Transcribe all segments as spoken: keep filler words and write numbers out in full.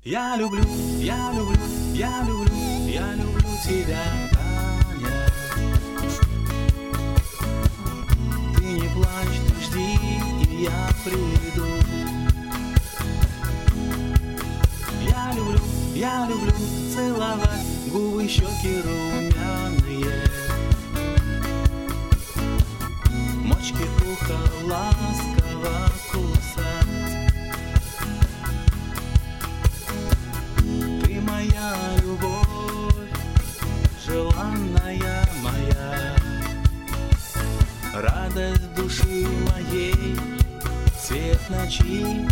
Я люблю, я люблю, я люблю, я люблю тебя, Таня. Ты не плачь, ты жди, и я приду. Я люблю, я люблю целовать губы, щеки румяные, мочки уха ласково кусать. Ты моя любовь, желанная моя, радость души моей, свет ночи.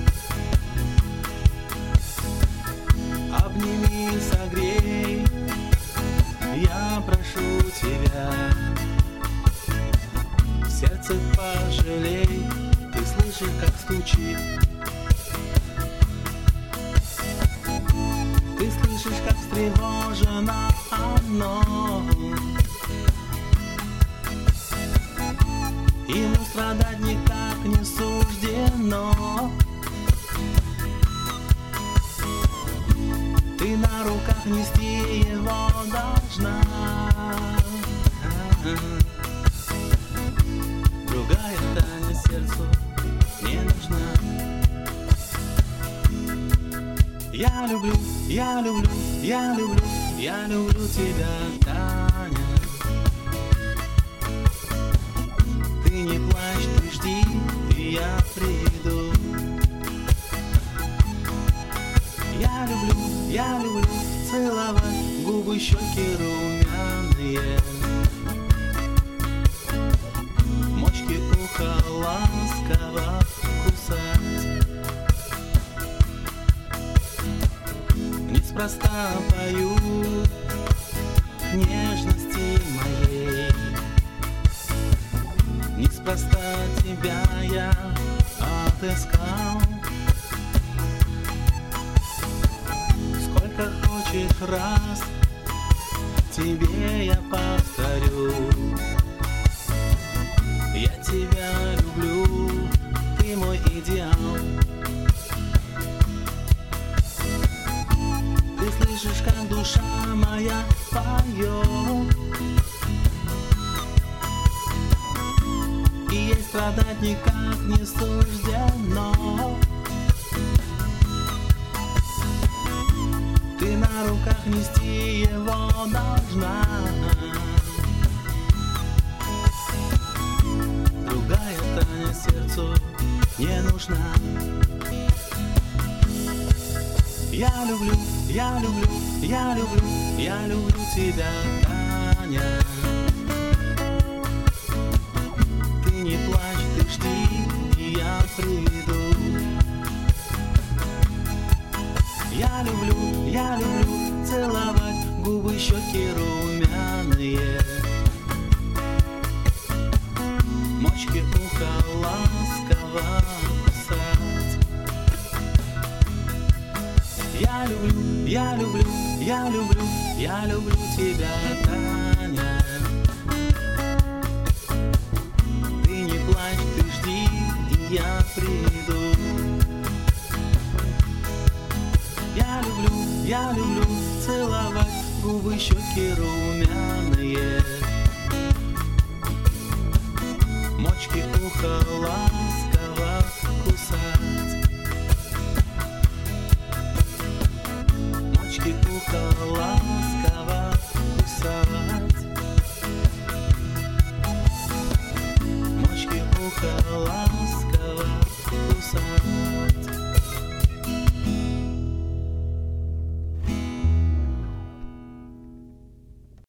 Обними, согрей, я прошу тебя. Сердце пожалей, ты слышишь, как стучит. Ты слышишь, как встревожено оно. Ему страдать никак не суждено. Ты на руках нести его должна. Другая Таня сердцу не нужна. Я люблю, я люблю, я люблю, я люблю тебя, Таня. Ты не плачь, ты жди, и я приду. Я люблю, я люблю целовать губы, щеки румяные, мочки уха ласково кусать. Неспроста пою нежности моей, неспроста тебя я отыскал. Сколько хочешь раз тебе я повторю: я тебя люблю, ты мой идеал. Ты слышишь, как душа моя поет, и ей страдать никак не суждено. Ты на руках нести его должна. Другая Таня сердцу не нужна. Я люблю, я люблю, я люблю, я люблю тебя, Таня. Ты не плачь, ты жди, и я приду. Я люблю, я люблю целовать губы, щеки румяные, мочки уха ласково кусать. Я люблю, я люблю, я люблю, я люблю тебя, Таня. Ты не плачь, ты жди, и я приду. Я люблю, я люблю целовать губы, щеки румяные, мочки уха ласково кусать. Мочки уха ласково кусать. Мочки уха ласково